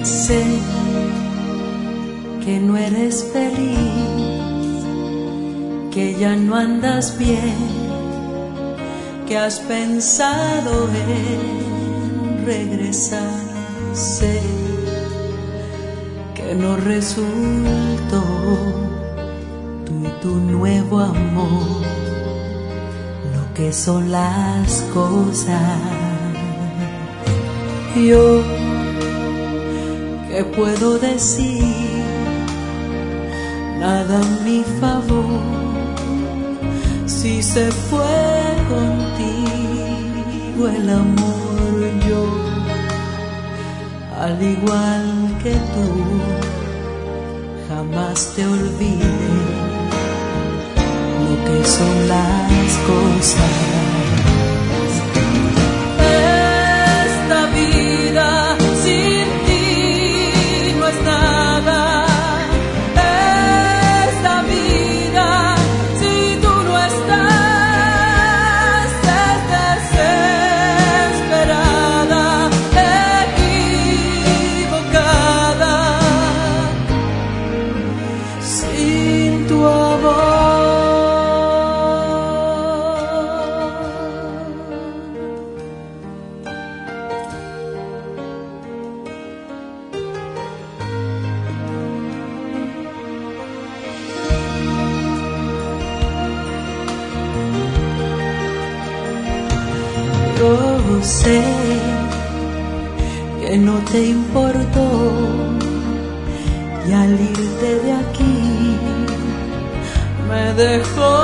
Sé que no eres feliz, que ya no andas bien, que has pensado en regresar. Sé que no resultó tú y tu nuevo amor lo que son las cosas. Yo, ¿qué puedo decir? Nada a mi favor. Si se fue contigo el amor, yo, al igual que tú, jamás te olvidé lo que son las cosas. Esta vida sin ti no es nada. Esta vida si tú no estás es desesperada, equivocada. Sin tu amor. Yo sé que no te importó y al irte de aquí me dejó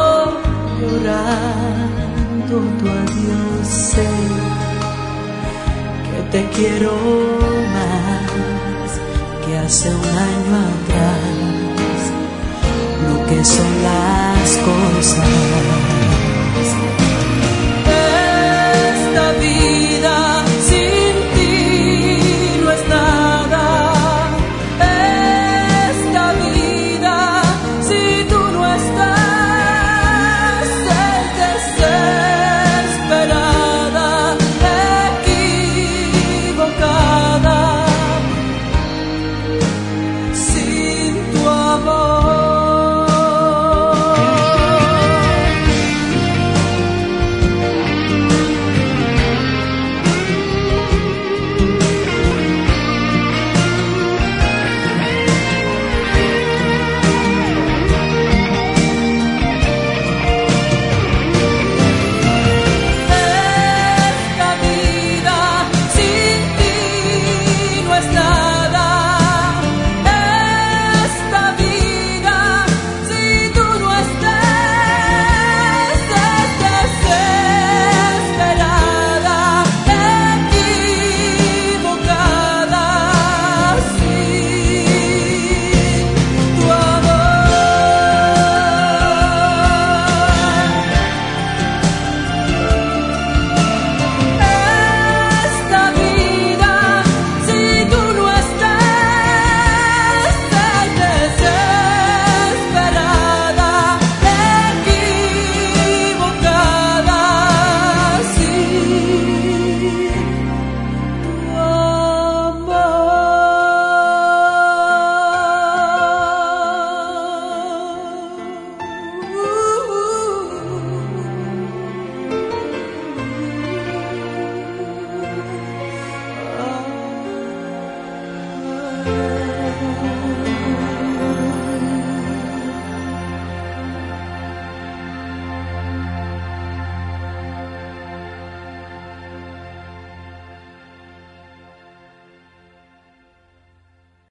llorando tu adiós. Sé que te quiero más que hace un año atrás, lo que son las cosas.